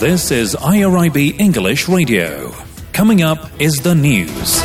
This is IRIB English Radio. Coming up is the news.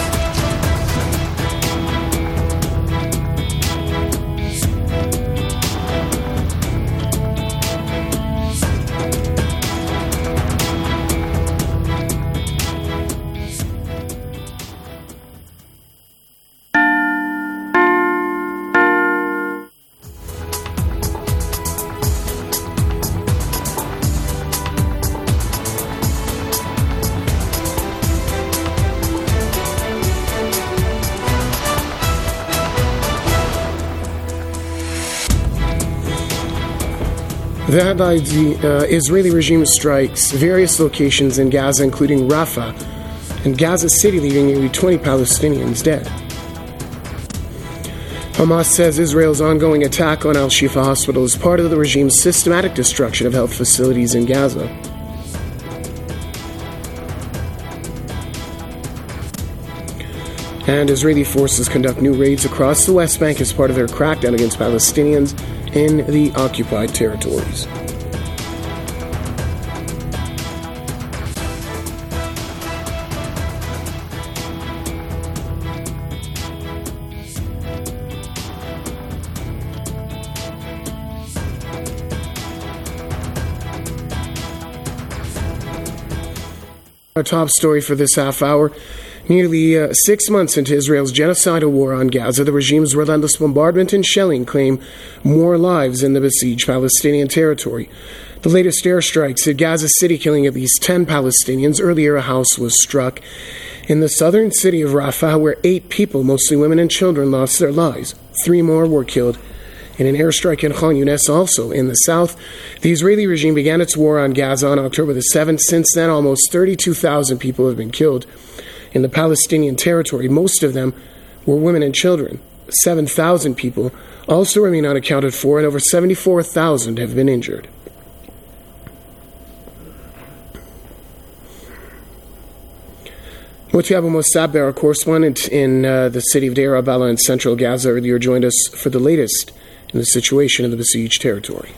The headlines: the Israeli regime strikes various locations in Gaza, including Rafah and Gaza City, leaving nearly 20 Palestinians dead. Hamas says Israel's ongoing attack on Al-Shifa Hospital is part of the regime's systematic destruction of health facilities in Gaza. And Israeli forces conduct new raids across the West Bank as part of their crackdown against Palestinians in the occupied territories. Our top story for this half hour. Nearly 6 months into Israel's genocidal war on Gaza, the regime's relentless bombardment and shelling claim more lives in the besieged Palestinian territory. The latest airstrikes hit Gaza City, killing at least 10 Palestinians. Earlier, a house was struck in the southern city of Rafah, where 8 people, mostly women and children, lost their lives. 3 more were killed in an airstrike in Khan Yunis, also in the south. The Israeli regime began its war on Gaza on October the 7th. Since then, almost 32,000 people have been killed in the Palestinian territory. Most of them were women and children. 7,000 people also remain unaccounted for, and over 74,000 have been injured. Motiabu Mosaber, our correspondent in the city of Deir al-Balah in central Gaza, earlier joined us for the latest in the situation in the besieged territory.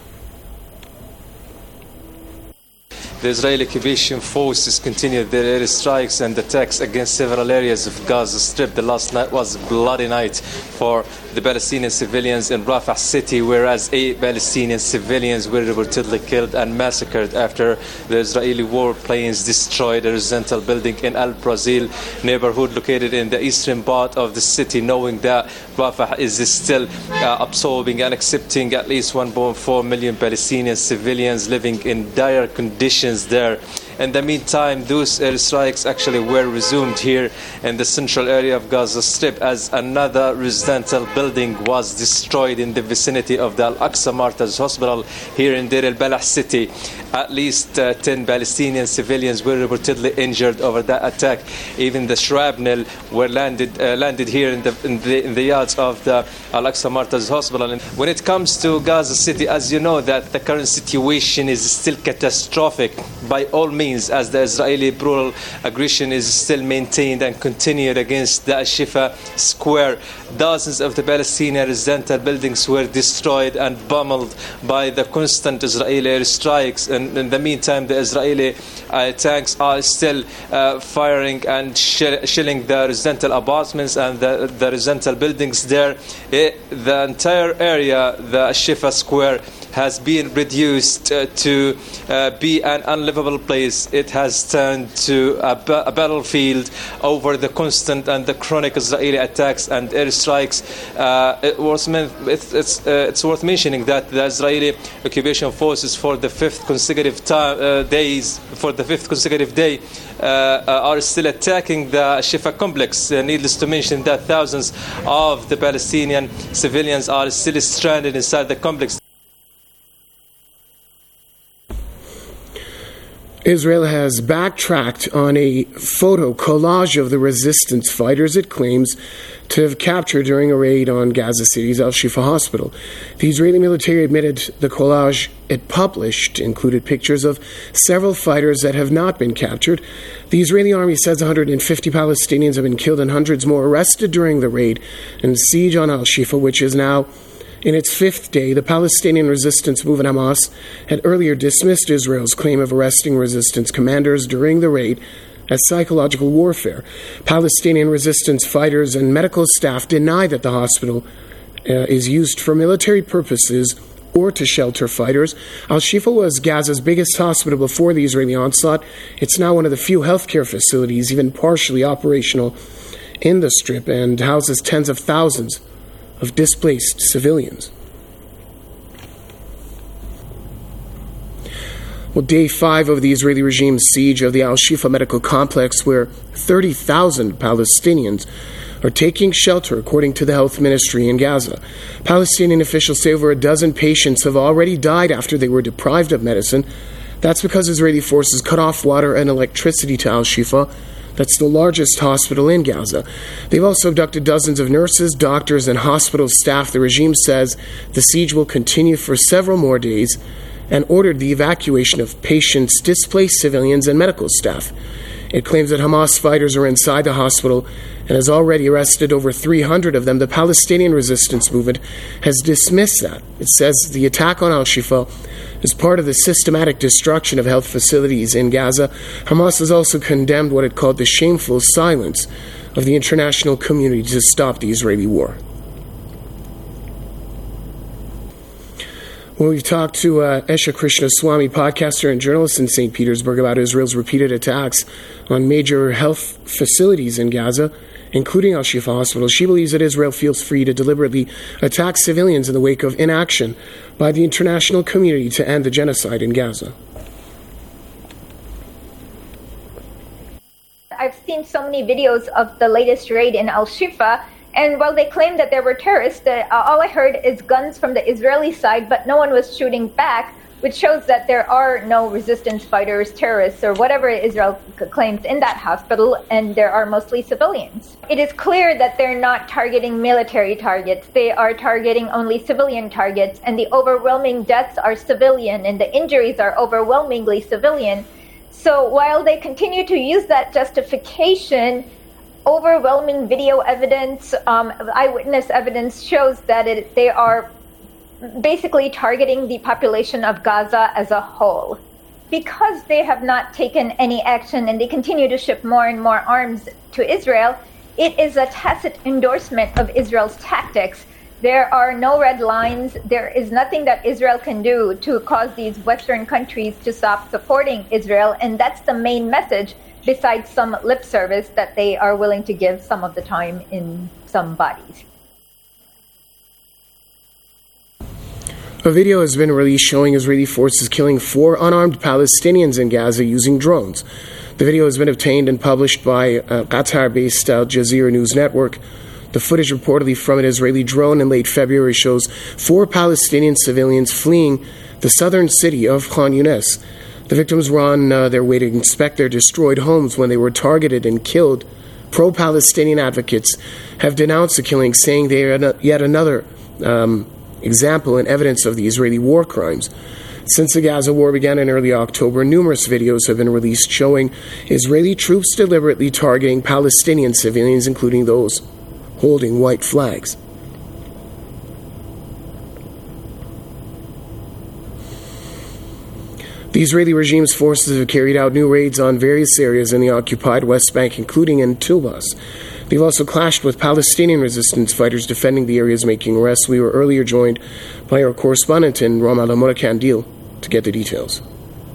The Israeli occupation forces continued their airstrikes and attacks against several areas of Gaza Strip. The last night was a bloody night for the Palestinian civilians in Rafah city, whereas 8 Palestinian civilians were reportedly killed and massacred after the Israeli warplanes destroyed a residential building in Al Brazil neighborhood located in the eastern part of the city, knowing that Rafah is still absorbing and accepting at least 1.4 million Palestinian civilians living in dire conditions there. In the meantime, those airstrikes actually were resumed here in the central area of Gaza Strip, as another residential building was destroyed in the vicinity of the Al-Aqsa Martyrs Hospital here in Deir al-Balah city. At least 10 Palestinian civilians were reportedly injured over that attack. Even the shrapnel were landed here in the yards of the Al-Aqsa Martyrs Hospital. And when it comes to Gaza City, as you know, that the current situation is still catastrophic by all means, as the Israeli brutal aggression is still maintained and continued against the Al-Shifa Square. Dozens of the Palestinian residential buildings were destroyed and pummeled by the constant Israeli airstrikes. And in the meantime, the Israeli tanks are still firing and shelling the residential apartments and the residential buildings there. The entire area, the Al-Shifa Square, has been reduced to be an unlivable place. It has turned to a battlefield over the constant and the chronic Israeli attacks and airstrikes. It's worth mentioning that the Israeli occupation forces for the fifth consecutive day are still attacking the Shifa complex. Needless to mention that thousands of the Palestinian civilians are still stranded inside the complex. Israel has backtracked on a photo collage of the resistance fighters it claims to have captured during a raid on Gaza City's Al-Shifa Hospital. The Israeli military admitted the collage it published included pictures of several fighters that have not been captured. The Israeli army says 150 Palestinians have been killed and hundreds more arrested during the raid and siege on Al-Shifa, which is now In its fifth day, the Palestinian resistance movement Hamas had earlier dismissed Israel's claim of arresting resistance commanders during the raid as psychological warfare. Palestinian resistance fighters and medical staff deny that the hospital is used for military purposes or to shelter fighters. Al-Shifa was Gaza's biggest hospital before the Israeli onslaught. It's now one of the few healthcare facilities even partially operational in the Strip and houses tens of thousands of displaced civilians. Well, day 5 of the Israeli regime's siege of the Al-Shifa medical complex, where 30,000 Palestinians are taking shelter, according to the health ministry in Gaza. Palestinian officials say over a dozen patients have already died after they were deprived of medicine. That's because Israeli forces cut off water and electricity to Al-Shifa. That's the largest hospital in Gaza. They've also abducted dozens of nurses, doctors, and hospital staff. The regime says the siege will continue for several more days and ordered the evacuation of patients, displaced civilians, and medical staff. It claims that Hamas fighters are inside the hospital and has already arrested over 300 of them. The Palestinian resistance movement has dismissed that. It says the attack on Al-Shifa is part of the systematic destruction of health facilities in Gaza. Hamas has also condemned what it called the shameful silence of the international community to stop the Israeli war. Well, we've talked to Esha Krishnaswamy, podcaster and journalist in St. Petersburg, about Israel's repeated attacks on major health facilities in Gaza, including Al-Shifa Hospital. She believes that Israel feels free to deliberately attack civilians in the wake of inaction by the international community to end the genocide in Gaza. I've seen so many videos of the latest raid in Al-Shifa, and while they claim that there were terrorists, all I heard is guns from the Israeli side, but no one was shooting back, which shows that there are no resistance fighters, terrorists, or whatever Israel claims in that hospital, and there are mostly civilians. It is clear that they're not targeting military targets. They are targeting only civilian targets, and the overwhelming deaths are civilian, and the injuries are overwhelmingly civilian. So while they continue to use that justification, overwhelming video evidence, eyewitness evidence shows that they are basically targeting the population of Gaza as a whole. Because they have not taken any action and they continue to ship more and more arms to Israel, it is a tacit endorsement of Israel's tactics. There are no red lines. There is nothing that Israel can do to cause these Western countries to stop supporting Israel, and that's the main message, besides some lip service that they are willing to give some of the time in some bodies. A video has been released showing Israeli forces killing 4 unarmed Palestinians in Gaza using drones. The video has been obtained and published by Qatar-based Al Jazeera News Network. The footage reportedly from an Israeli drone in late February shows 4 Palestinian civilians fleeing the southern city of Khan Younis. The victims were on their way to inspect their destroyed homes when they were targeted and killed. Pro-Palestinian advocates have denounced the killing, saying they are yet another example and evidence of the Israeli war crimes. Since the Gaza war began in early October, numerous videos have been released showing Israeli troops deliberately targeting Palestinian civilians, including those holding white flags. The Israeli regime's forces have carried out new raids on various areas in the occupied West Bank, including in Tulbas. They've also clashed with Palestinian resistance fighters defending the areas, making arrests. We were earlier joined by our correspondent in Ramallah, Mona Kandil, to get the details.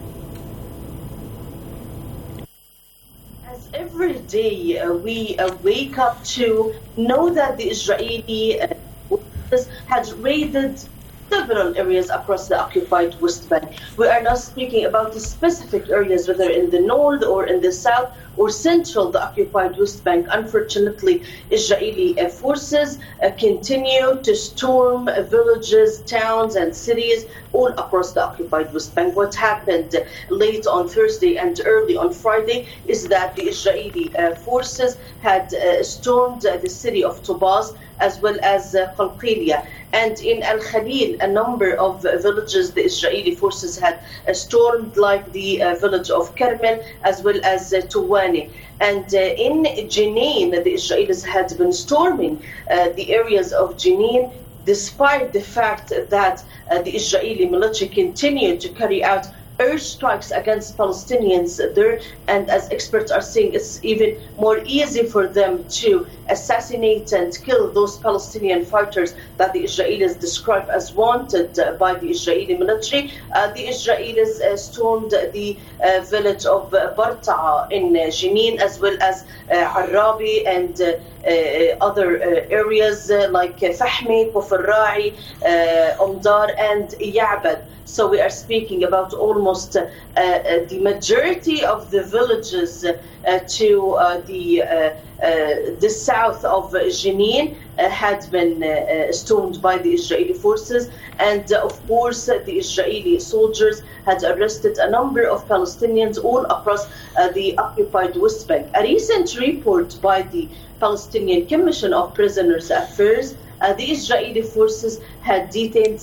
As every day we wake up to know that the Israeli forces had raided several areas across the occupied West Bank. We are not speaking about the specific areas, whether in the north or in the south or central, the occupied West Bank. Unfortunately, Israeli forces continue to storm villages, towns, and cities all across the occupied West Bank. What happened late on Thursday and early on Friday is that the Israeli forces had stormed the city of Tubas as well as Qalqilia. And in Al-Khalil, a number of villages the Israeli forces had stormed, like the village of Carmel as well as Tuwani. And in Jenin, the Israelis had been storming the areas of Jenin, despite the fact that the Israeli military continued to carry out airstrikes against Palestinians there, and as experts are saying, it's even more easy for them to assassinate and kill those Palestinian fighters that the Israelis describe as wanted by the Israeli military. The Israelis stormed the village of Barta'a in Jenin, as well as Arabi and other areas like Fahmi, Kufr-Ra'i, Omdar, and Ya'bad. So we are speaking about almost the majority of the villages to the south of Jenin had been stormed by the Israeli forces, and of course the Israeli soldiers had arrested a number of Palestinians all across the occupied West Bank. A recent report by the Palestinian Commission of Prisoners' Affairs, the Israeli forces had detained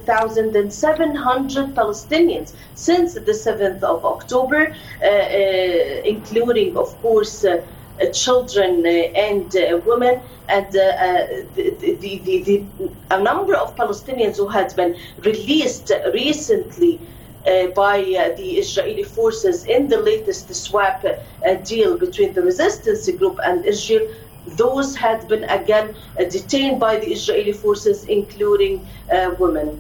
7,700 Palestinians since the 7th of October, including, of course, children and women, and a number of Palestinians who had been released recently by the Israeli forces in the latest swap deal between the resistance group and Israel. Those had been again detained by the Israeli forces, including women.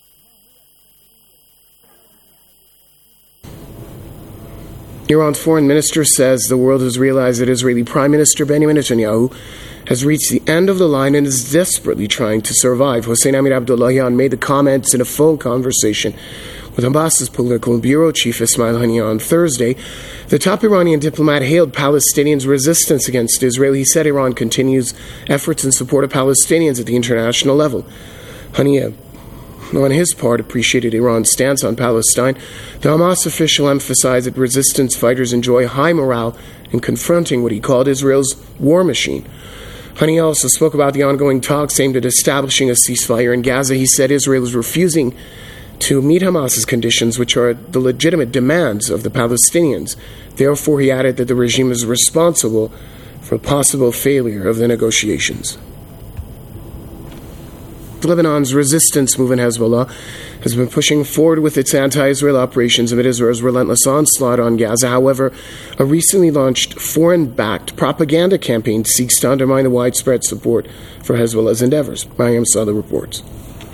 Iran's foreign minister says the world has realized that Israeli Prime Minister Benjamin Netanyahu has reached the end of the line and is desperately trying to survive. Hossein Amir Abdullahian made the comments in a phone conversation with Hamas's political bureau chief Ismail Haniyeh on Thursday. The top Iranian diplomat hailed Palestinians' resistance against Israel. He said Iran continues efforts in support of Palestinians at the international level. Haniyeh, on his part, appreciated Iran's stance on Palestine. The Hamas official emphasized that resistance fighters enjoy high morale in confronting what he called Israel's war machine. Haniyeh also spoke about the ongoing talks aimed at establishing a ceasefire in Gaza. He said Israel is refusing to meet Hamas's conditions, which are the legitimate demands of the Palestinians. Therefore, he added that the regime is responsible for possible failure of the negotiations. Lebanon's resistance movement Hezbollah has been pushing forward with its anti-Israel operations amid Israel's relentless onslaught on Gaza. However, a recently launched foreign-backed propaganda campaign seeks to undermine the widespread support for Hezbollah's endeavors. Mariam Saleh reports.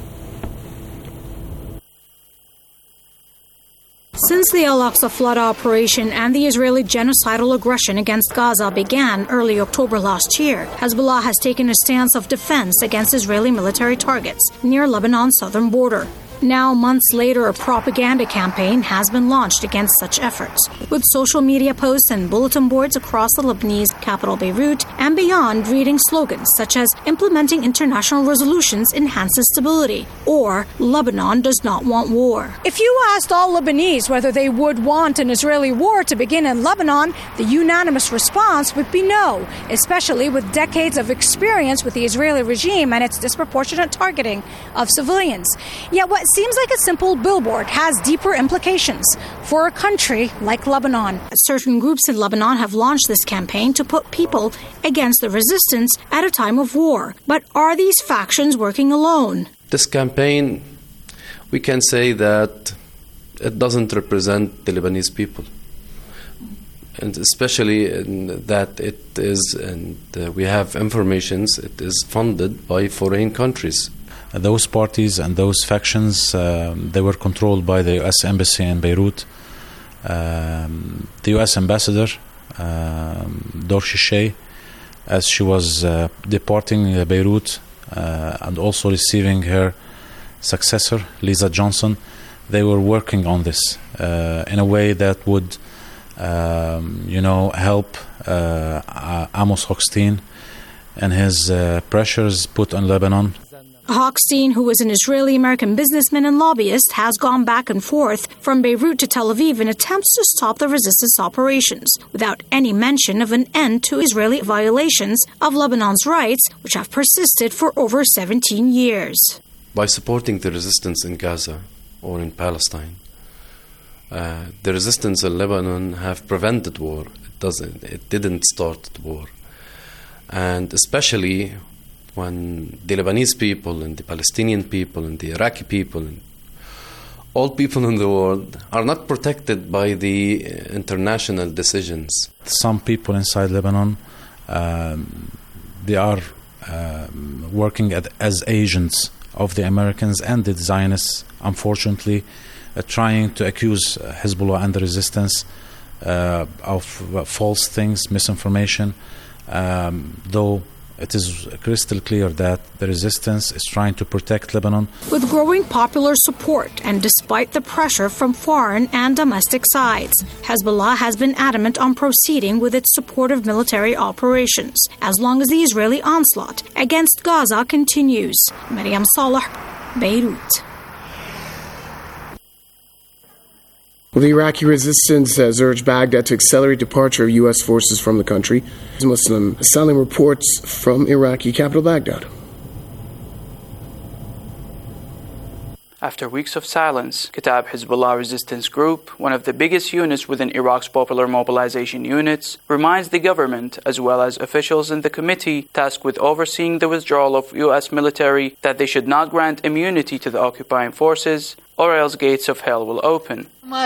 Since the Al-Aqsa flood operation and the Israeli genocidal aggression against Gaza began early October last year, Hezbollah has taken a stance of defense against Israeli military targets near Lebanon's southern border. Now, months later, a propaganda campaign has been launched against such efforts, with social media posts and bulletin boards across the Lebanese capital Beirut and beyond reading slogans such as "Implementing international resolutions enhances stability" or "Lebanon does not want war." If you asked all Lebanese whether they would want an Israeli war to begin in Lebanon, the unanimous response would be no, especially with decades of experience with the Israeli regime and its disproportionate targeting of civilians. Yet what seems like a simple billboard has deeper implications for a country like Lebanon. Certain groups in Lebanon have launched this campaign to put people against the resistance at a time of war. But are these factions working alone? This campaign, we can say that it doesn't represent the Lebanese people. And especially in that it is, and we have informations, it is funded by foreign countries. Those parties and those factions, they were controlled by the U.S. Embassy in Beirut. The U.S. Ambassador, Dor Shishay, as she was departing Beirut and also receiving her successor, Lisa Johnson, they were working on this in a way that would, help Amos Hochstein and his pressures put on Lebanon. Hochstein, who is an Israeli-American businessman and lobbyist, has gone back and forth from Beirut to Tel Aviv in attempts to stop the resistance operations, without any mention of an end to Israeli violations of Lebanon's rights, which have persisted for over 17 years. By supporting the resistance in Gaza or in Palestine, the resistance in Lebanon have prevented war. It didn't start the war. And especially when the Lebanese people and the Palestinian people and the Iraqi people and all people in the world are not protected by the international decisions. Some people inside Lebanon, they are working as agents of the Americans and the Zionists, unfortunately, trying to accuse Hezbollah and the resistance of false things, misinformation, though it is crystal clear that the resistance is trying to protect Lebanon. With growing popular support and despite the pressure from foreign and domestic sides, Hezbollah has been adamant on proceeding with its support of military operations as long as the Israeli onslaught against Gaza continues. Maryam Saleh, Beirut. Well, the Iraqi resistance has urged Baghdad to accelerate departure of U.S. forces from the country. Muslim Salim reports from Iraqi capital Baghdad. After weeks of silence, Kataib Hezbollah Resistance Group, one of the biggest units within Iraq's popular mobilization units, reminds the government, as well as officials in the committee tasked with overseeing the withdrawal of U.S. military, that they should not grant immunity to the occupying forces, or else gates of hell will open.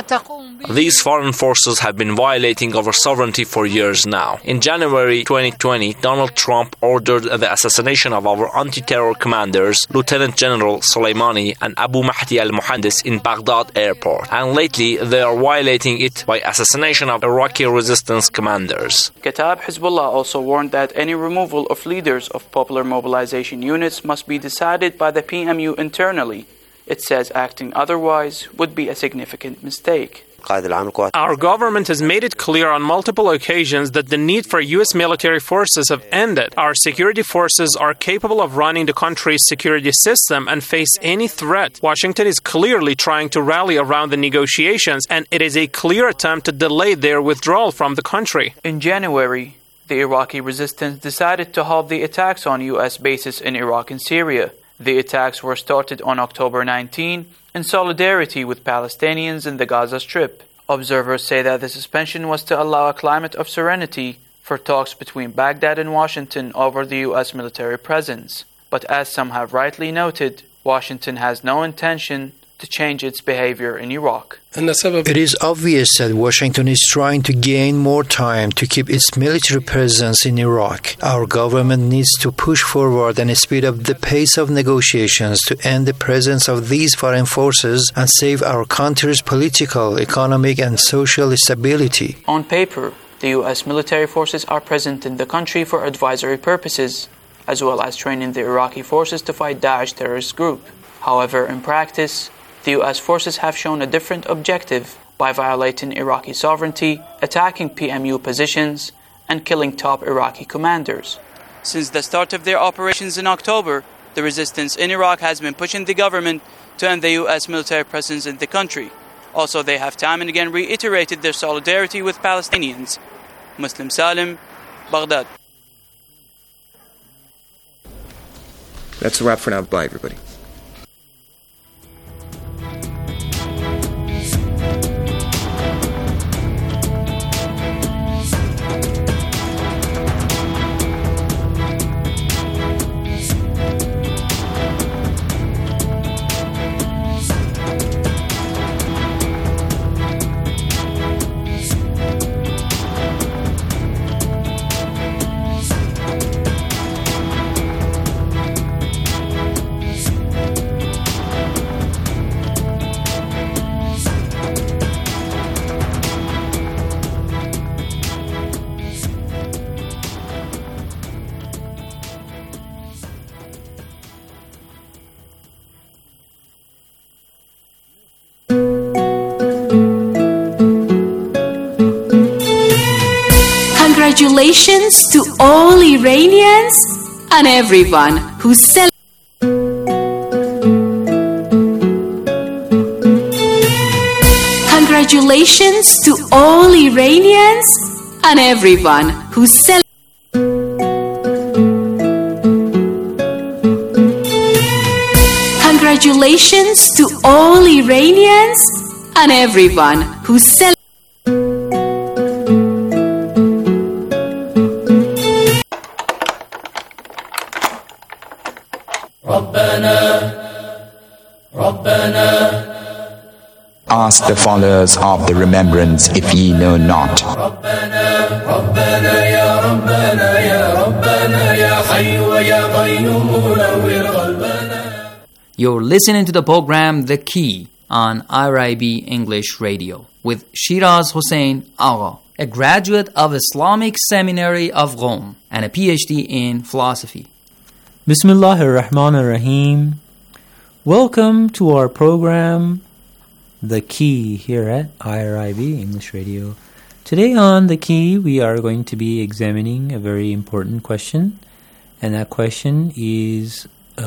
These foreign forces have been violating our sovereignty for years now. In January 2020, Donald Trump ordered the assassination of our anti-terror commanders, Lieutenant General Soleimani and Abu Mahdi al-Muhandis in Baghdad airport. And lately, they are violating it by assassination of Iraqi resistance commanders. Kataib Hezbollah also warned that any removal of leaders of popular mobilization units must be decided by the PMU internally. It says acting otherwise would be a significant mistake. Our government has made it clear on multiple occasions that the need for U.S. military forces have ended. Our security forces are capable of running the country's security system and face any threat. Washington is clearly trying to rally around the negotiations, and it is a clear attempt to delay their withdrawal from the country. In January, the Iraqi resistance decided to halt the attacks on U.S. bases in Iraq and Syria. The attacks were started on October 19 in solidarity with Palestinians in the Gaza Strip. Observers say that the suspension was to allow a climate of serenity for talks between Baghdad and Washington over the U.S. military presence. But as some have rightly noted, Washington has no intention to change its behavior in Iraq. It is obvious that Washington is trying to gain more time to keep its military presence in Iraq. Our government needs to push forward and speed up the pace of negotiations to end the presence of these foreign forces and save our country's political, economic, and social stability. On paper, the U.S. military forces are present in the country for advisory purposes, as well as training the Iraqi forces to fight Daesh terrorist group. However, in practice, the U.S. forces have shown a different objective by violating Iraqi sovereignty, attacking PMU positions, and killing top Iraqi commanders. Since the start of their operations in October, the resistance in Iraq has been pushing the government to end the U.S. military presence in the country. Also, they have time and again reiterated their solidarity with Palestinians. Muslim Salim, Baghdad. That's a wrap for now. Bye, everybody. Congratulations to all Iranians and everyone who celebrates. Congratulations to all Iranians and everyone who celebrates. Congratulations to all Iranians and everyone who celebrates. Ask the followers of the remembrance if ye know not. You're listening to the program The Key on IRIB English Radio with Shiraz Hussain Agha, a graduate of Islamic Seminary of Rome and a PhD in philosophy. Bismillahir Rahmanir Rahim. Welcome to our program The Key here at IRIB English Radio. Today on The Key we are going to be examining a very important question, and that question is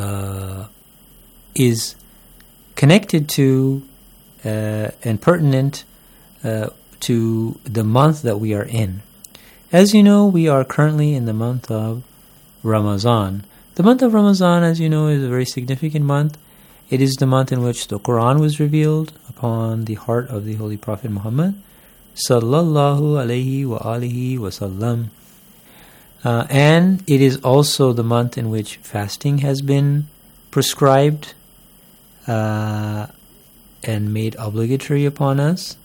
connected to and pertinent to the month that we are in. As you know, we are currently in the month of Ramadan. The month of Ramadan, as you know, is a very significant month. It is the month in which the Quran was revealed upon the heart of the Holy Prophet Muhammad sallallahu alayhi wa alihi wa sallam. And it is also the month in which fasting has been prescribed and made obligatory upon us.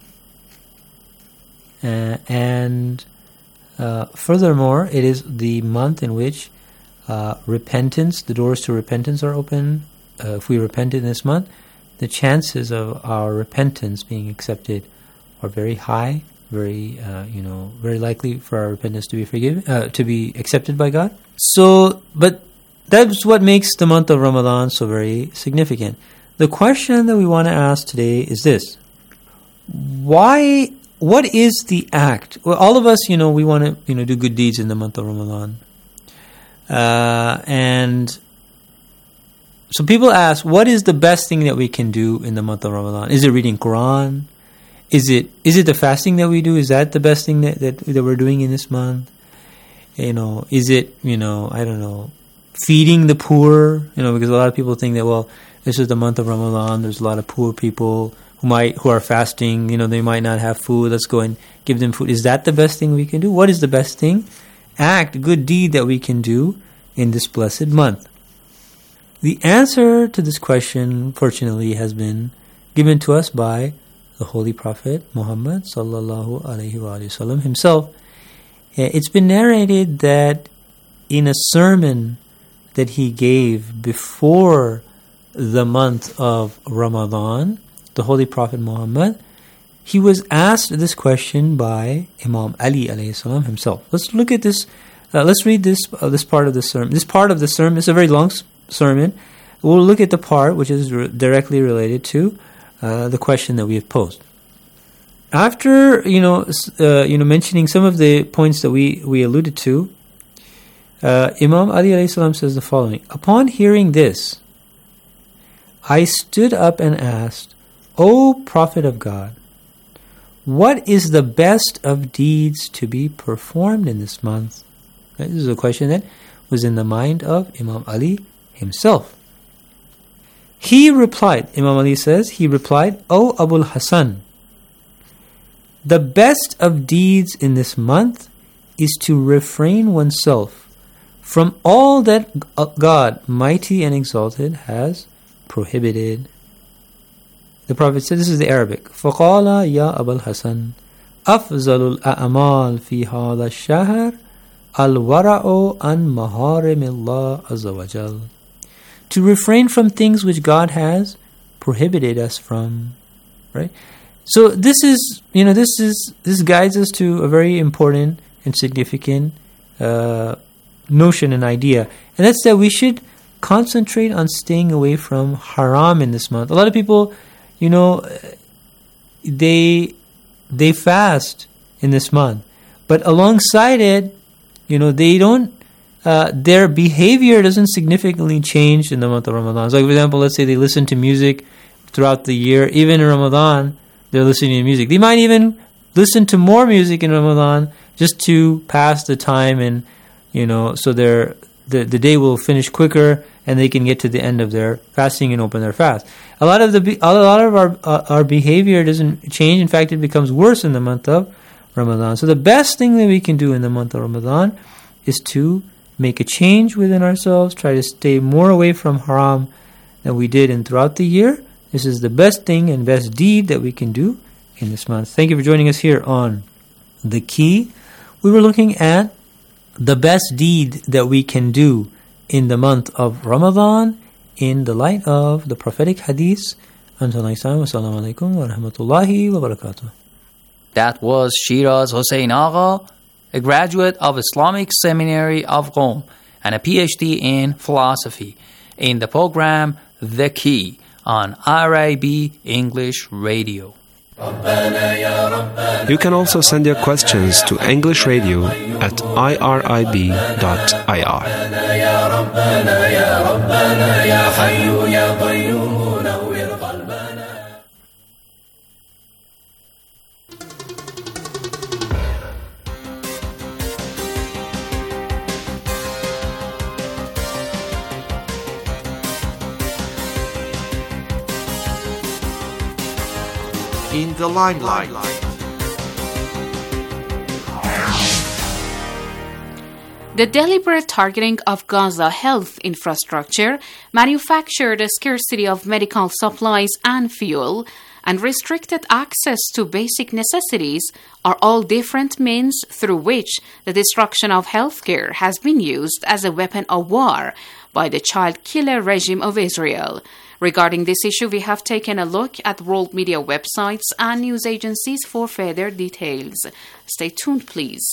And furthermore, it is the month in which repentance, the doors to repentance are open. If we repent in this month, the chances of our repentance being accepted are very high, very likely for our repentance to be to be accepted by God. So, but that's what makes the month of Ramadan so very significant. The question that we want to ask today is this: what is the act? Well, all of us, we want to, do good deeds in the month of Ramadan. And so people ask, what is the best thing that we can do in the month of Ramadan? Is it reading Quran? Is it the fasting that we do? Is that the best thing that we're doing in this month? Is it, I don't know, feeding the poor? Because a lot of people think that, well, this is the month of Ramadan, there's a lot of poor people who are fasting, they might not have food, let's go and give them food. Is that the best thing we can do? What is the best thing? Good deed that we can do in this blessed month? The answer to this question, fortunately, has been given to us by the Holy Prophet Muhammad sallallahu alaihi wasallam himself. It's been narrated that in a sermon that he gave before the month of Ramadan, the Holy Prophet Muhammad, he was asked this question by Imam Ali alayhi salam himself. Let's look at this. Let's read this part of the sermon. This part of the sermon is a very long sermon. We'll look at the part which is directly related to the question that we have posed. After mentioning some of the points that we alluded to, Imam Ali alayhi salam says the following: upon hearing this, I stood up and asked, O Prophet of God, what is the best of deeds to be performed in this month? This is a question that was in the mind of Imam Ali himself. He replied, Imam Ali says, O Abul Hasan, the best of deeds in this month is to refrain oneself from all that God, mighty and exalted, has prohibited. The Prophet said, this is the Arabic, فَقَالَ يَا أَبَا الْحَسَنِ أَفْزَلُ الْأَعْمَالِ فِي هَذَا الشَّهْرِ الْوَرَعُ عَنْ مَحَارِمِ اللَّهِ عَزَّ وَجَلَّ. To refrain from things which God has prohibited us from. Right? So this guides us to a very important and significant notion and idea. And that's that we should concentrate on staying away from haram in this month. A lot of people, they fast in this month, but alongside it, they don't, their behavior doesn't significantly change in the month of Ramadan. So, for example, let's say they listen to music throughout the year. Even in Ramadan, they're listening to music. They might even listen to more music in Ramadan just to pass the time, and so the day will finish quicker, and they can get to the end of their fasting and open their fast. A lot of our behavior doesn't change. In fact, it becomes worse in the month of Ramadan. So the best thing that we can do in the month of Ramadan is to make a change within ourselves, try to stay more away from haram than we did throughout the year, This is the best thing and best deed that we can do in this month. Thank you for joining us here on The Key. We were looking at the best deed that we can do in the month of Ramadan in the light of the prophetic hadith. Until next time, wassalamu alaikum wa rahmatullahi wa barakatuh. That was Shiraz Hossein Agha, a graduate of Islamic Seminary of Qom and a PhD in philosophy, in the program The Key on RIB English Radio. You can also send your questions to English Radio at irib.ir. In the limelight. The deliberate targeting of Gaza health infrastructure, manufactured scarcity of medical supplies and fuel, and restricted access to basic necessities are all different means through which the destruction of healthcare has been used as a weapon of war by the child killer regime of Israel. Regarding this issue, we have taken a look at world media websites and news agencies for further details. Stay tuned, please.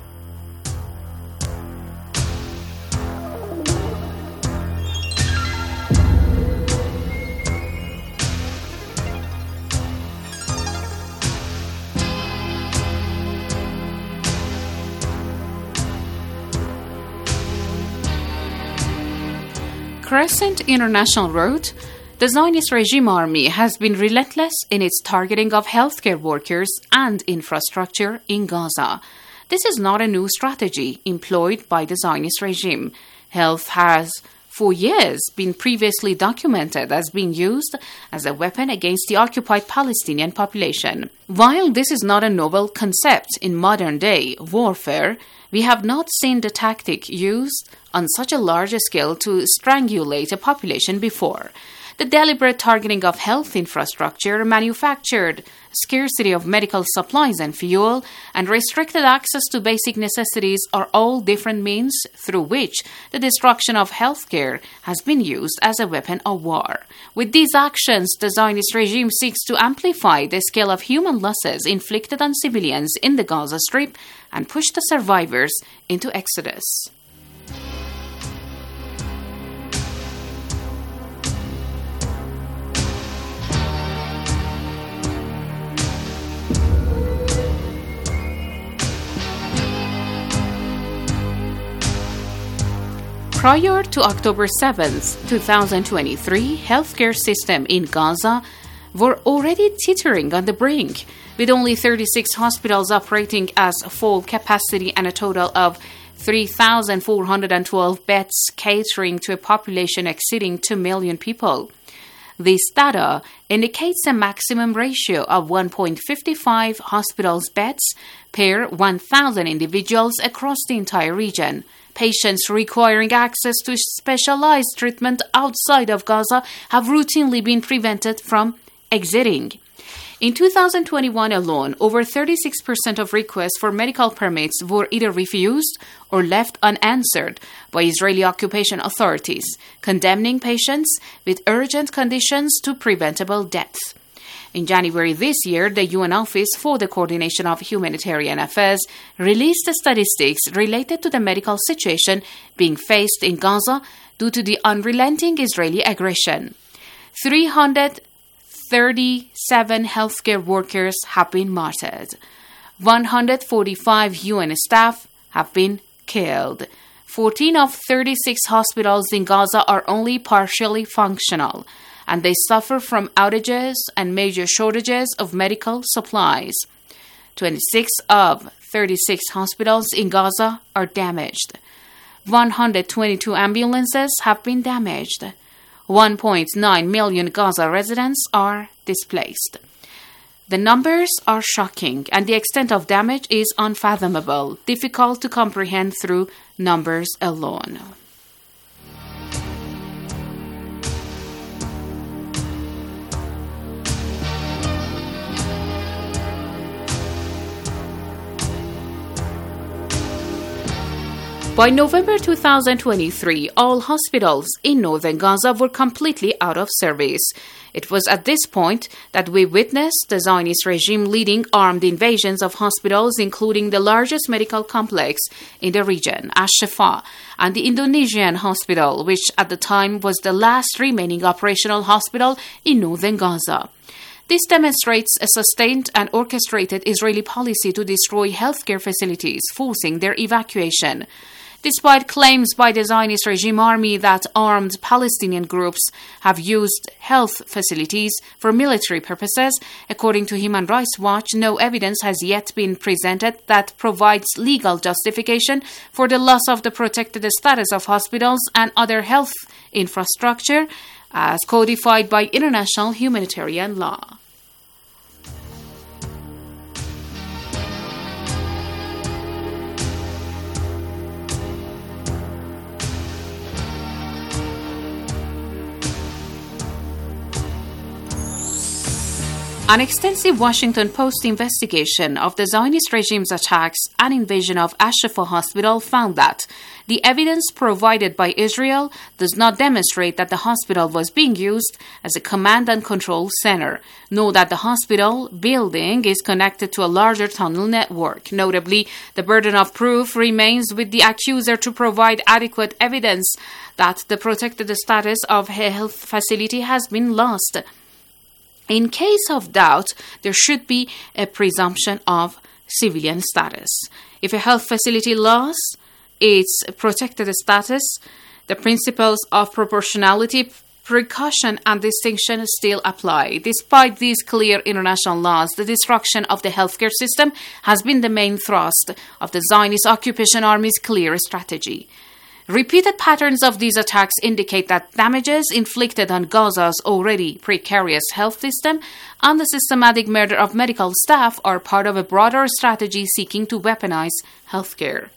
Crescent International wrote, the Zionist regime army has been relentless in its targeting of healthcare workers and infrastructure in Gaza. This is not a new strategy employed by the Zionist regime. Health has, for years, been previously documented as being used as a weapon against the occupied Palestinian population. While this is not a novel concept in modern-day warfare, we have not seen the tactic used on such a large scale to strangulate a population before. The deliberate targeting of health infrastructure, manufactured scarcity of medical supplies and fuel, and restricted access to basic necessities are all different means through which the destruction of healthcare has been used as a weapon of war. With these actions, the Zionist regime seeks to amplify the scale of human losses inflicted on civilians in the Gaza Strip and push the survivors into exodus. Prior to October 7, 2023, healthcare system in Gaza were already teetering on the brink, with only 36 hospitals operating as full capacity and a total of 3,412 beds catering to a population exceeding 2 million people. This data indicates a maximum ratio of 1.55 hospitals beds per 1,000 individuals across the entire region. Patients requiring access to specialized treatment outside of Gaza have routinely been prevented from exiting. In 2021 alone, over 36% of requests for medical permits were either refused or left unanswered by Israeli occupation authorities, condemning patients with urgent conditions to preventable death. In January this year, the UN Office for the Coordination of Humanitarian Affairs released statistics related to the medical situation being faced in Gaza due to the unrelenting Israeli aggression. 337 healthcare workers have been martyred. 145 UN staff have been killed. 14 of 36 hospitals in Gaza are only partially functional, and they suffer from outages and major shortages of medical supplies. 26 of 36 hospitals in Gaza are damaged. 122 ambulances have been damaged. 1.9 million Gaza residents are displaced. The numbers are shocking, and the extent of damage is unfathomable, difficult to comprehend through numbers alone. By November 2023, all hospitals in northern Gaza were completely out of service. It was at this point that we witnessed the Zionist regime leading armed invasions of hospitals, including the largest medical complex in the region, Ash-Shifa, and the Indonesian hospital, which at the time was the last remaining operational hospital in northern Gaza. This demonstrates a sustained and orchestrated Israeli policy to destroy healthcare facilities, forcing their evacuation. Despite claims by the Zionist regime army that armed Palestinian groups have used health facilities for military purposes, according to Human Rights Watch, no evidence has yet been presented that provides legal justification for the loss of the protected status of hospitals and other health infrastructure as codified by international humanitarian law. An extensive Washington Post investigation of the Zionist regime's attacks and invasion of Ash-Shifa Hospital found that the evidence provided by Israel does not demonstrate that the hospital was being used as a command and control center, nor that the hospital building is connected to a larger tunnel network. Notably, the burden of proof remains with the accuser to provide adequate evidence that the protected status of a health facility has been lost. In case of doubt, there should be a presumption of civilian status. If a health facility lost its protected status, the principles of proportionality, precaution, and distinction still apply. Despite these clear international laws, the destruction of the healthcare system has been the main thrust of the Zionist occupation army's clear strategy. Repeated patterns of these attacks indicate that damages inflicted on Gaza's already precarious health system and the systematic murder of medical staff are part of a broader strategy seeking to weaponize healthcare.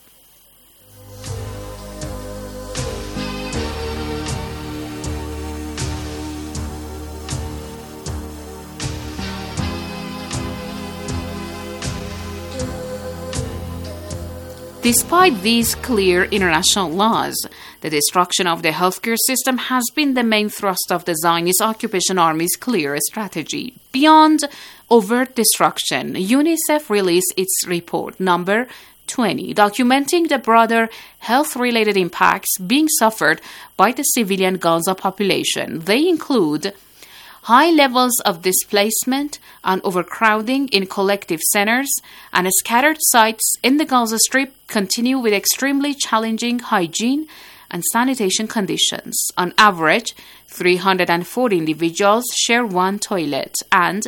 Despite these clear international laws, the destruction of the healthcare system has been the main thrust of the Zionist occupation army's clear strategy. Beyond overt destruction, UNICEF released its report number 20, documenting the broader health-related impacts being suffered by the civilian Gaza population. They include high levels of displacement and overcrowding in collective centers, and scattered sites in the Gaza Strip continue with extremely challenging hygiene and sanitation conditions. On average, 340 individuals share one toilet, and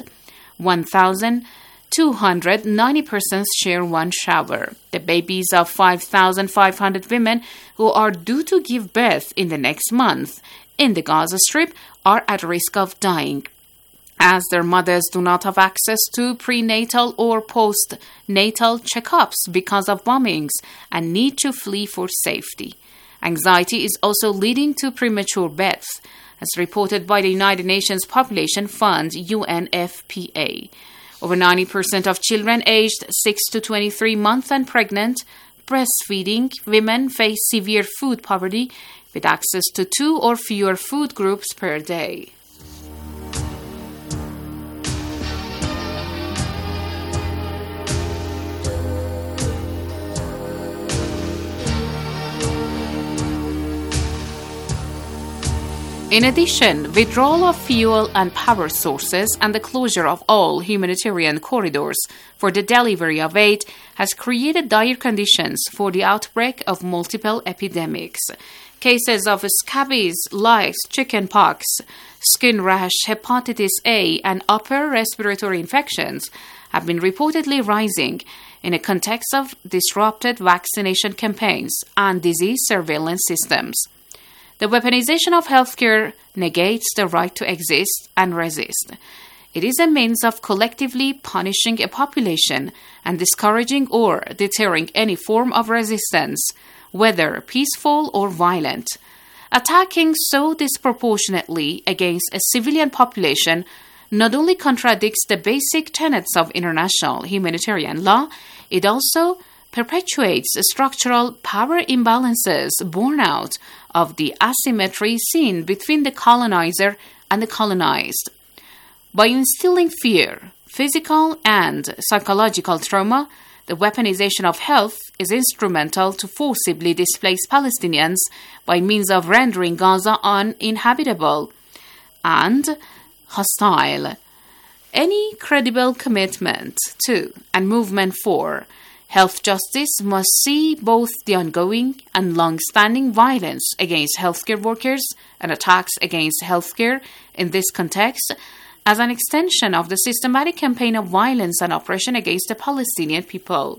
1,290 persons share one shower. The babies of 5,500 women who are due to give birth in the next month in the Gaza Strip are at risk of dying, as their mothers do not have access to prenatal or postnatal checkups because of bombings and need to flee for safety. Anxiety is also leading to premature deaths, as reported by the United Nations Population Fund, UNFPA. Over 90% of children aged 6 to 23 months and pregnant, breastfeeding women face severe food poverty with access to 2 or fewer food groups per day. In addition, withdrawal of fuel and power sources and the closure of all humanitarian corridors for the delivery of aid has created dire conditions for the outbreak of multiple epidemics. Cases of scabies, lice, chickenpox, skin rash, hepatitis A, and upper respiratory infections have been reportedly rising in a context of disrupted vaccination campaigns and disease surveillance systems. The weaponization of healthcare negates the right to exist and resist. It is a means of collectively punishing a population and discouraging or deterring any form of resistance, whether peaceful or violent. Attacking so disproportionately against a civilian population not only contradicts the basic tenets of international humanitarian law, it also perpetuates structural power imbalances born out of the asymmetry seen between the colonizer and the colonized. By instilling fear, physical and psychological trauma, the weaponization of health is instrumental to forcibly displace Palestinians by means of rendering Gaza uninhabitable and hostile. Any credible commitment to and movement for health justice must see both the ongoing and long-standing violence against healthcare workers and attacks against healthcare in this context as an extension of the systematic campaign of violence and oppression against the Palestinian people.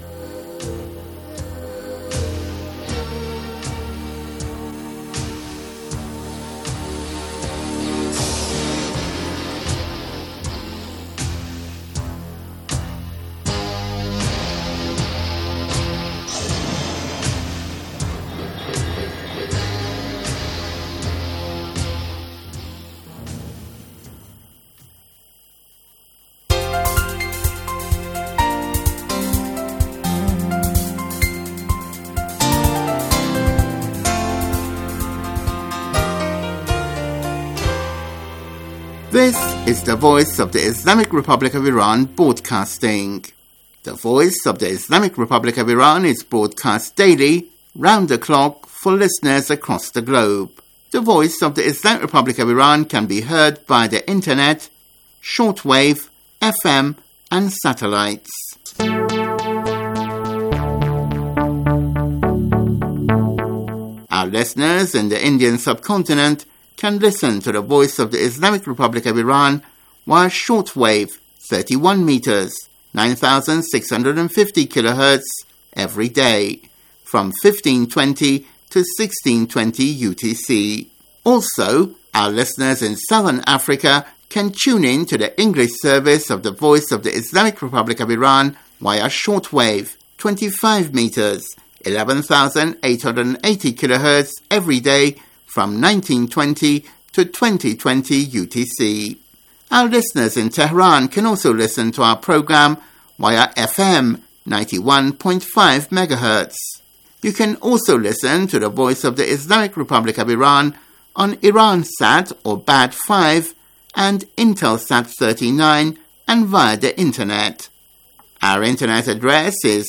This is the Voice of the Islamic Republic of Iran broadcasting. The Voice of the Islamic Republic of Iran is broadcast daily, round the clock, for listeners across the globe. The Voice of the Islamic Republic of Iran can be heard by the internet, shortwave, FM, and satellites. Our listeners in the Indian subcontinent can listen to the Voice of the Islamic Republic of Iran via shortwave 31 meters, 9,650 kilohertz every day, from 1520 to 1620 UTC. Also, our listeners in Southern Africa can tune in to the English service of the Voice of the Islamic Republic of Iran via shortwave 25 meters, 11,880 kilohertz every day, from 1920 to 2020 UTC. Our listeners in Tehran can also listen to our program via FM 91.5 MHz. You can also listen to the Voice of the Islamic Republic of Iran on Iransat or BAD 5 and Intelsat 39 and via the internet. Our internet address is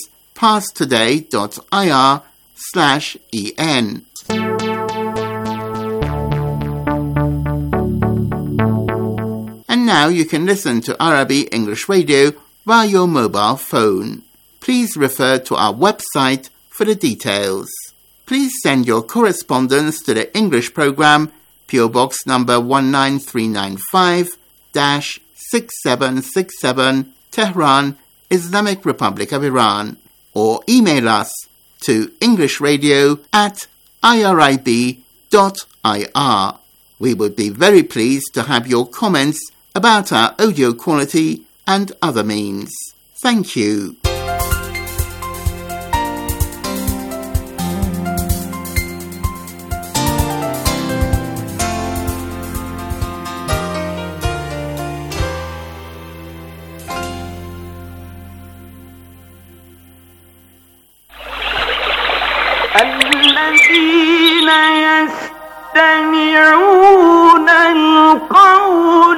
parstoday.ir/en. And now you can listen to Arabi English Radio via your mobile phone. Please refer to our website for the details. Please send your correspondence to the English program, PO Box number 19395-6767, Tehran, Islamic Republic of Iran, or email us to englishradio@irib.ir. We would be very pleased to have your comments about our audio quality and other means. Thank you. الذين يستمعون القول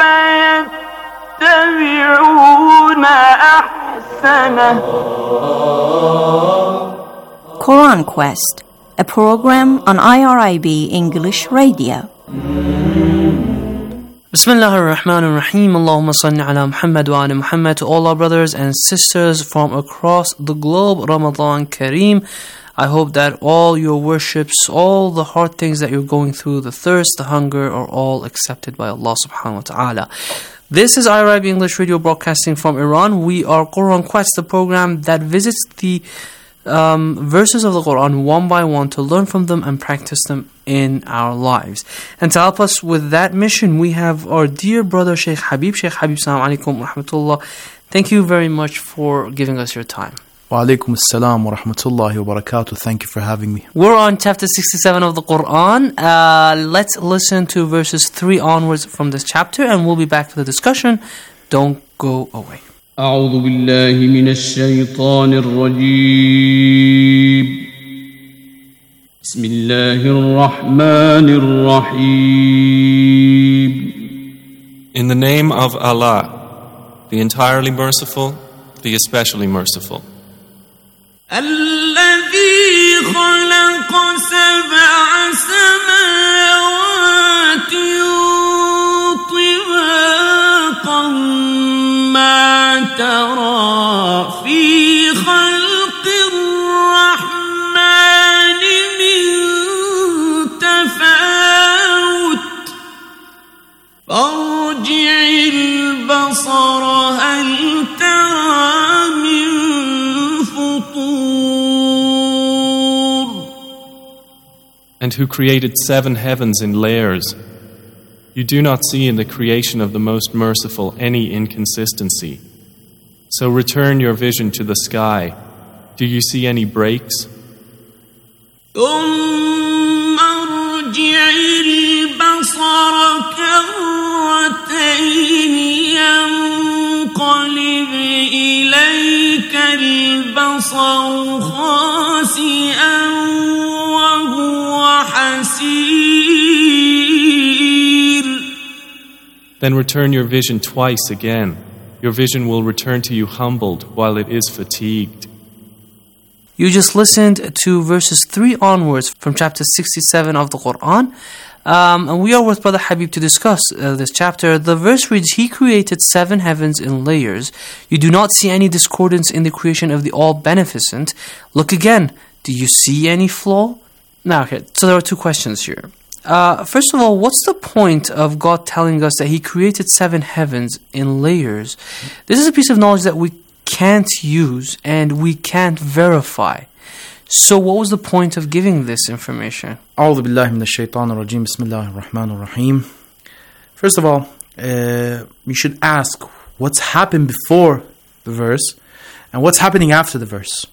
فيتبعون أحسنه. Quran Quest, a program on IRIB English Radio. Bismillah ar-Rahman ar-Rahim. Allahumma salli ala Muhammad wa ala Muhammad. To all our brothers and sisters from across the globe, Ramadan Kareem. I hope that all your worships, all the hard things that you're going through, the thirst, the hunger, are all accepted by Allah subhanahu wa ta'ala. This is IRIB English Radio broadcasting from Iran. We are Quran Quest, the program that visits the verses of the Quran one by one to learn from them and practice them in our lives. And to help us with that mission, we have our dear brother Sheikh Habib. Sheikh Habib, assalamu alaikum wa rahmatullah. Thank you very much for giving us your time. Wa alaikum assalam wa rahmatullahi wa barakatuh. Thank you for having me. We're on chapter 67 of the Quran. Let's listen to verses 3 onwards from this chapter, and we'll be back for the discussion. Don't go away. أعوذ بالله من الشيطان الرجيم بسم الله الرحمن الرحيم. In the name of Allah, the entirely merciful, the especially merciful. الذي خلق سبع سماوات طباقا ما ترى في خلق الرحمن من تفاوت فارجع البصر هل ترى من فطور. And who created 7 heavens in layers. You do not see in the creation of the Most Merciful any inconsistency. So return your vision to the sky. Do you see any breaks? ثم ارجع البصر كرتين ينقلب إليك البصر خاسئا وهو حسير. Then return your vision twice again. Your vision will return to you humbled while it is fatigued. You just listened to verses 3 onwards from chapter 67 of the Quran. And we are with Brother Habib to discuss this chapter. The verse reads, He created 7 heavens in layers. You do not see any discordance in the creation of the All-Beneficent. Look again. Do you see any flaw? Now, okay, so there are 2 questions here. First of all, what's the point of God telling us that He created 7 heavens in layers? This is a piece of knowledge that we can't use and we can't verify. So what was the point of giving this information? أعوذ بالله من الشيطان الرجيم بسم الله الرحمن الرحيم. First of all, you should ask what's happened before the verse and what's happening after the verse.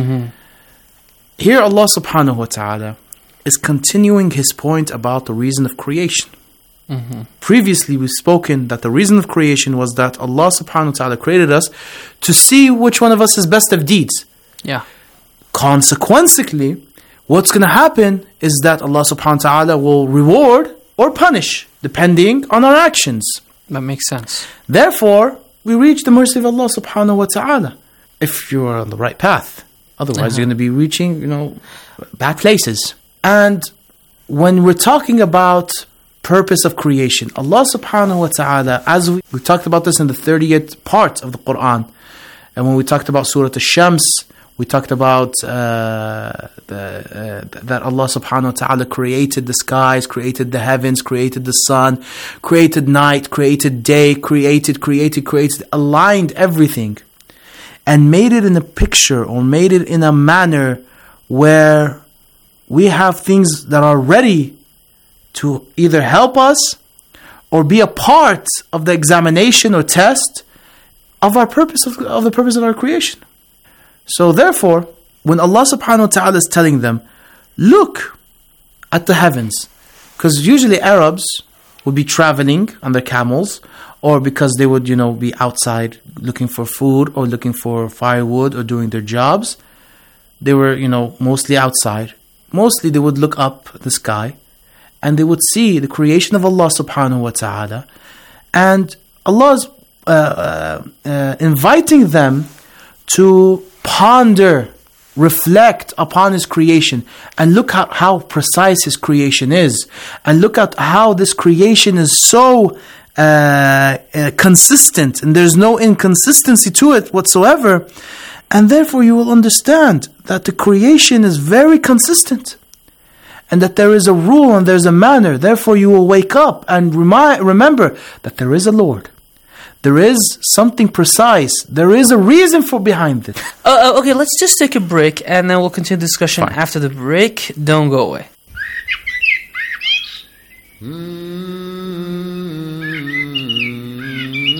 Here Allah subhanahu wa ta'ala is continuing His point about the reason of creation. Previously we've spoken that the reason of creation was that Allah subhanahu wa ta'ala created us to see which one of us is best of deeds. Yeah. Consequently, what's going to happen is that Allah subhanahu wa ta'ala will reward or punish depending on our actions. That makes sense. Therefore, we reach the mercy of Allah subhanahu wa ta'ala if you are on the right path. Otherwise, you're going to be reaching, bad places. And when we're talking about purpose of creation, Allah subhanahu wa ta'ala, as we talked about this in the 30th part of the Quran, and when we talked about Surah Al-Shams, we talked about that Allah subhanahu wa ta'ala created the skies, created the heavens, created the sun, created night, created day, created, aligned everything, and made it in a picture or made it in a manner where we have things that are ready to either help us or be a part of the examination or test of our purpose of the purpose of our creation. So therefore, when Allah subhanahu wa ta'ala is telling them, look at the heavens, because usually Arabs would be traveling on their camels, or because they would, be outside looking for food or looking for firewood or doing their jobs. They were, mostly outside. Mostly they would look up the sky and they would see the creation of Allah subhanahu wa ta'ala, and Allah's inviting them to ponder, reflect upon His creation, and look at how precise His creation is, and look at how this creation is so consistent, and there's no inconsistency to it whatsoever. And therefore you will understand that the creation is very consistent, and that there is a rule and there's a manner. Therefore you will wake up and remember that there is a Lord. There is something precise. There is a reason for behind it. Okay, let's just take a break and then we'll continue the discussion after the break. Don't go away.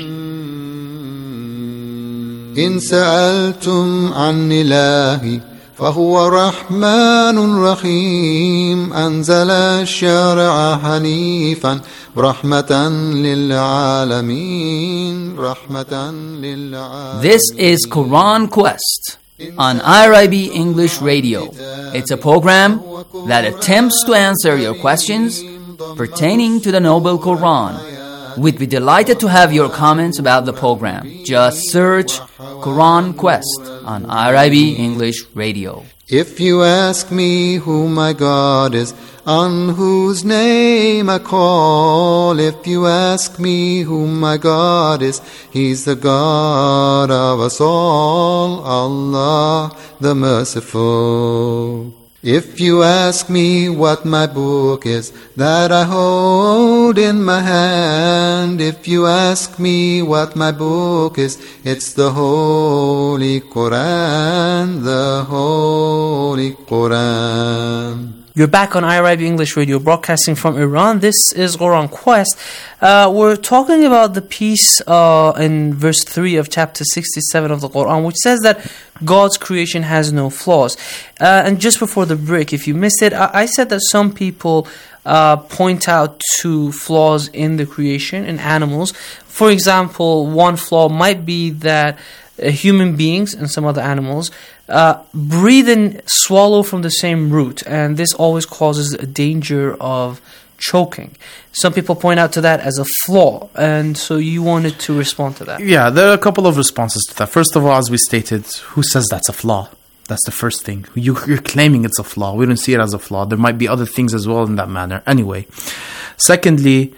إن سألتم عن إلهي فهو رحمن رحيم أنزل الشرع حنيفا رحمة للعالمين رحمة للعالمين. This is Quran Quest on IRIB English Radio. It's a program that attempts to answer your questions pertaining to the Noble Quran. We'd be delighted to have your comments about the program. Just search Quran Quest on IRIB English Radio. If you ask me who my God is, on whose name I call, if you ask me who my God is, He's the God of us all, Allah the Merciful. If you ask me what my book is that I hold in my hand, if you ask me what my book is, it's the Holy Quran, the Holy Quran. You're back on IRIB English Radio, broadcasting from Iran. This is Quran Quest. We're talking about the piece in verse 3 of chapter 67 of the Quran, which says that God's creation has no flaws. And just before the break, if you missed it, I said that some people point out to flaws in the creation, in animals. For example, one flaw might be that human beings and some other animals breathe and swallow from the same root, and this always causes a danger of choking. Some people point out to that as a flaw, and so you wanted to respond to that. Yeah, there are a couple of responses to that. First of all, as we stated, who says that's a flaw? That's the first thing. You're claiming it's a flaw. We don't see it as a flaw. There might be other things as well in that manner. Anyway, secondly,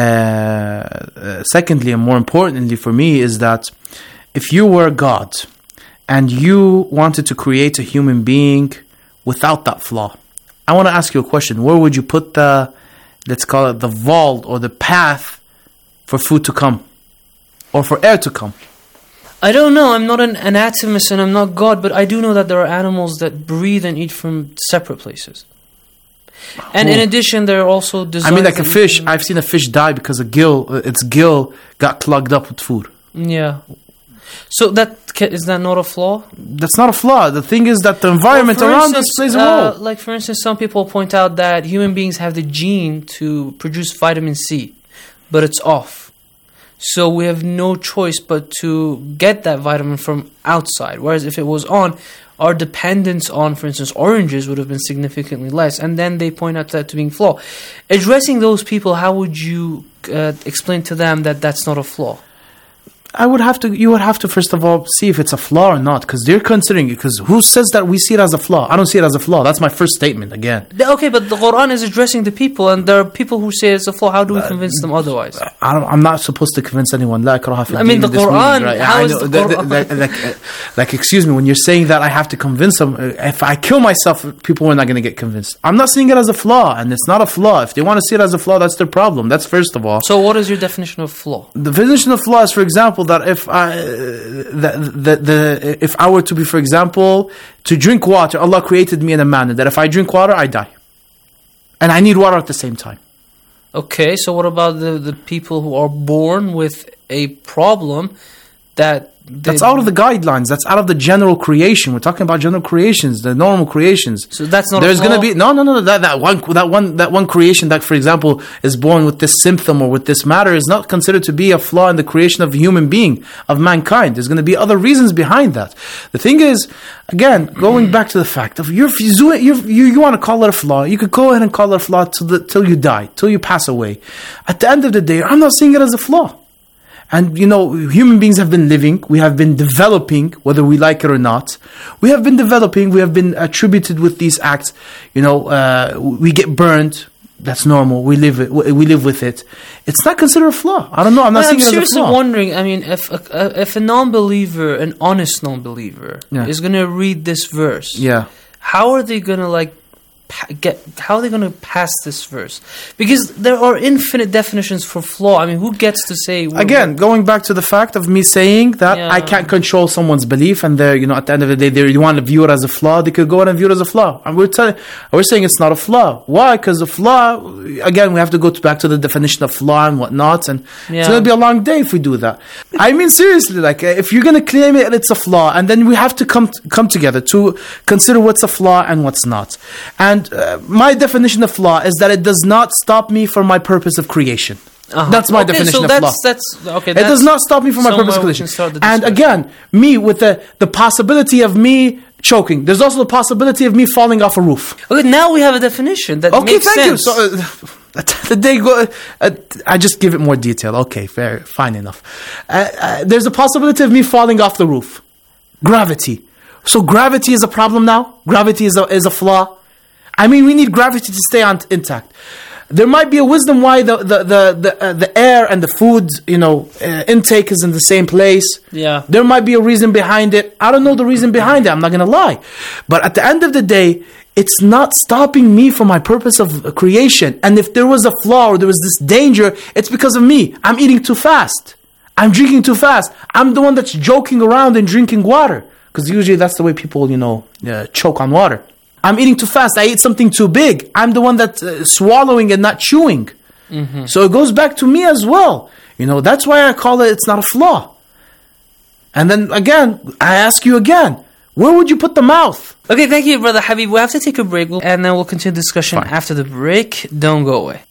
and more importantly for me, is that if you were God and you wanted to create a human being without that flaw, I want to ask you a question. Where would you put the, let's call it the vault or the path for food to come or for air to come? I don't know. I'm not an anatomist and I'm not God, but I do know that there are animals that breathe and eat from separate places. And in addition, there are also designs. I mean, like a fish. I've seen a fish die because its gill got clogged up with food. Yeah. So is that not a flaw? That's not a flaw. The thing is that the environment around us plays a role. Like for instance, some people point out that human beings have the gene to produce vitamin C, but it's off. So we have no choice but to get that vitamin from outside. Whereas if it was on, our dependence on, for instance, oranges would have been significantly less. And then they point out that to being flaw. Addressing those people, how would you explain to them that that's not a flaw? You would have to first of all see if it's a flaw or not, because they're considering it. Because who says that we see it as a flaw? I don't see it as a flaw. That's my first statement again. Okay, but the Quran is addressing the people, and there are people who say it's a flaw. How do we convince them otherwise? I'm not supposed to convince anyone. La ikraha fi I mean, the Quran. Right? How is the Quran? Like, excuse me, when you're saying that, I have to convince them. If I kill myself, people are not going to get convinced. I'm not seeing it as a flaw, and it's not a flaw. If they want to see it as a flaw, that's their problem. That's first of all. So, what is your definition of flaw? The definition of flaw is, for example, that if if I were to be, for example, to drink water, Allah created me in a manner that if I drink water, I die. And I need water at the same time. Okay, so what about the people who are born with a problem that's out of the guidelines. That's out of the general creation. We're talking about general creations, the normal creations. So that's not. There's going to be no. That one creation that, for example, is born with this symptom or with this matter is not considered to be a flaw in the creation of a human being, of mankind. There's going to be other reasons behind that. The thing is, again, going back to the fact of you want to call it a flaw, you could go ahead and call it a flaw till you die, till you pass away. At the end of the day, I'm not seeing it as a flaw. And, human beings have been living. We have been developing, whether we like it or not. We have been developing. We have been attributed with these acts. We get burned. That's normal. We live with it. It's not considered a flaw. I don't know. I'm not seeing it as a flaw. I'm seriously wondering, I mean, if a non-believer, an honest non-believer, is going to read this verse, yeah, how are they going to, pass this verse? Because there are infinite definitions for flaw. I mean, who gets to say? Again, going back to the fact of me saying that I can't control someone's belief, and they're, at the end of the day, they want to view it as a flaw. They could go ahead and view it as a flaw, and we're saying it's not a flaw. Why? Because the flaw, again, we have to go back to the definition of flaw and whatnot, and it's going to be a long day if we do that. I mean, seriously, like if you're going to claim it's a flaw, and then we have to come together to consider what's a flaw and what's not. And my definition of flaw is that it does not stop me from my purpose of creation. That's my definition of flaw. It does not stop me from my purpose of creation. And again, me with the possibility of me choking. There's also the possibility of me falling off a roof. Okay, now we have a definition that makes sense. You. So, I just give it more detail. Okay, fine enough. There's a possibility of me falling off the roof. Gravity. So gravity is a problem now? Gravity is a flaw? I mean, we need gravity to stay intact. There might be a wisdom why the air and the food, intake is in the same place. Yeah. There might be a reason behind it. I don't know the reason behind it. I'm not going to lie. But at the end of the day, it's not stopping me from my purpose of creation. And if there was a flaw or there was this danger, it's because of me. I'm eating too fast. I'm drinking too fast. I'm the one that's joking around and drinking water. Because usually that's the way people, choke on water. I'm eating too fast. I ate something too big. I'm the one that's swallowing and not chewing. Mm-hmm. So it goes back to me as well. That's why I call it's not a flaw. And then again, I ask you again, where would you put the mouth? Okay, thank you, Brother Habib. We'll have to take a break, and then we'll continue the discussion after the break. Don't go away.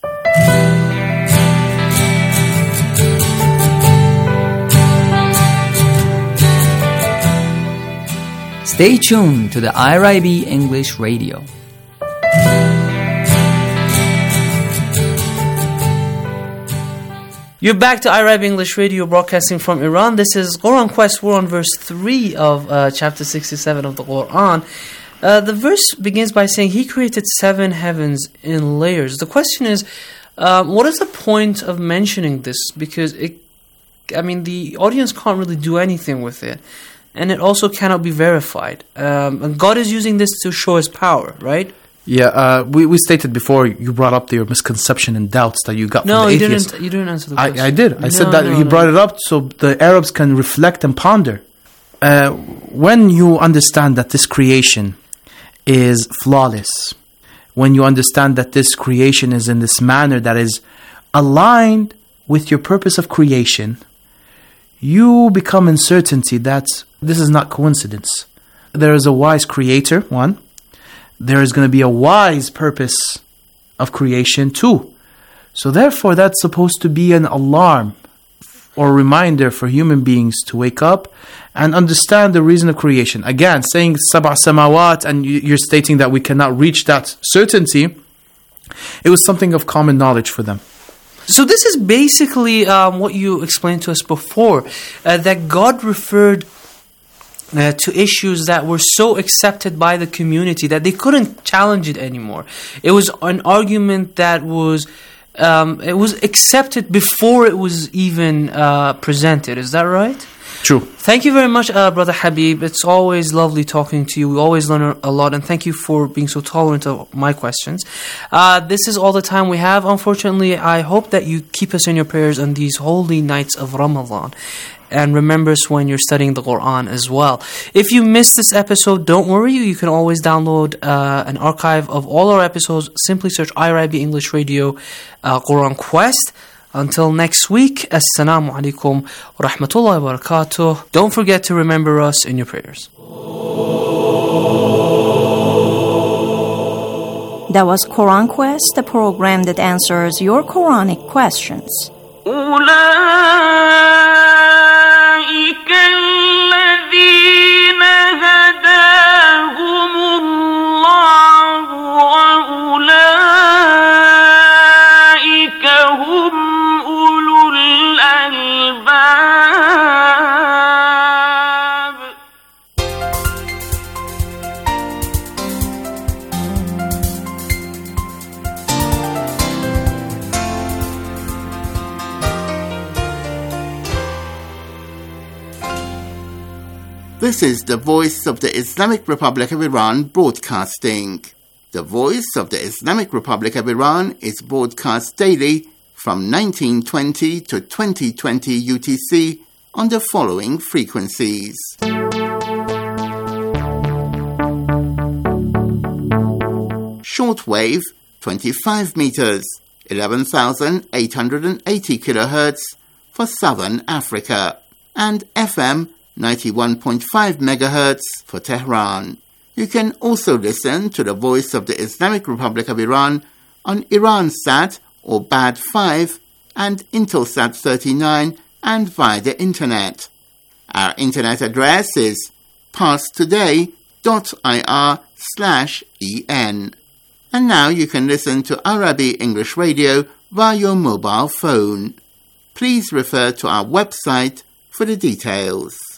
Stay tuned to the IRIB English Radio. You're back to IRIB English Radio, broadcasting from Iran. This is Quran Quest. We're on verse 3 of chapter 67 of the Quran. The verse begins by saying, He created 7 heavens in layers. The question is, what is the point of mentioning this? Because the audience can't really do anything with it. And it also cannot be verified. And God is using this to show His power, right? Yeah, we stated before, you brought up your misconception and doubts that you got from the atheist. No, you didn't answer the question. I did. I said that he brought it up so the Arabs can reflect and ponder. When you understand that this creation is flawless, when you understand that this creation is in this manner that is aligned with your purpose of creation, you become in certainty that this is not coincidence. There is a wise creator, one. There is going to be a wise purpose of creation, two. So therefore, that's supposed to be an alarm or reminder for human beings to wake up and understand the reason of creation. Again, saying sab'a samawat, and you're stating that we cannot reach that certainty, it was something of common knowledge for them. So this is basically what you explained to us before, that God referred to issues that were so accepted by the community that they couldn't challenge it anymore. It was an argument that was accepted before it was even presented. Is that right? True. Thank you very much, Brother Habib. It's always lovely talking to you. We always learn a lot, and thank you for being so tolerant of my questions. This is all the time we have. Unfortunately, I hope that you keep us in your prayers on these holy nights of Ramadan. And remember us when you're studying the Quran as well. If you missed this episode, don't worry. You can always download an archive of all our episodes. Simply search IRIB English Radio Quran Quest. Until next week, Assalamu alaikum wa rahmatullahi wa barakatuh. Don't forget to remember us in your prayers. That was Quran Quest, the program that answers your Quranic questions. This is the Voice of the Islamic Republic of Iran broadcasting. The Voice of the Islamic Republic of Iran is broadcast daily from 1920 to 2020 UTC on the following frequencies. Shortwave 25 meters, 11,880 kilohertz for Southern Africa, and FM 91.5 megahertz for Tehran. You can also listen to the Voice of the Islamic Republic of Iran on Iransat or BAD 5 and Intelsat 39 and via the Internet. Our Internet address is parstoday.ir/en. And now you can listen to Arabi English Radio via your mobile phone. Please refer to our website for the details.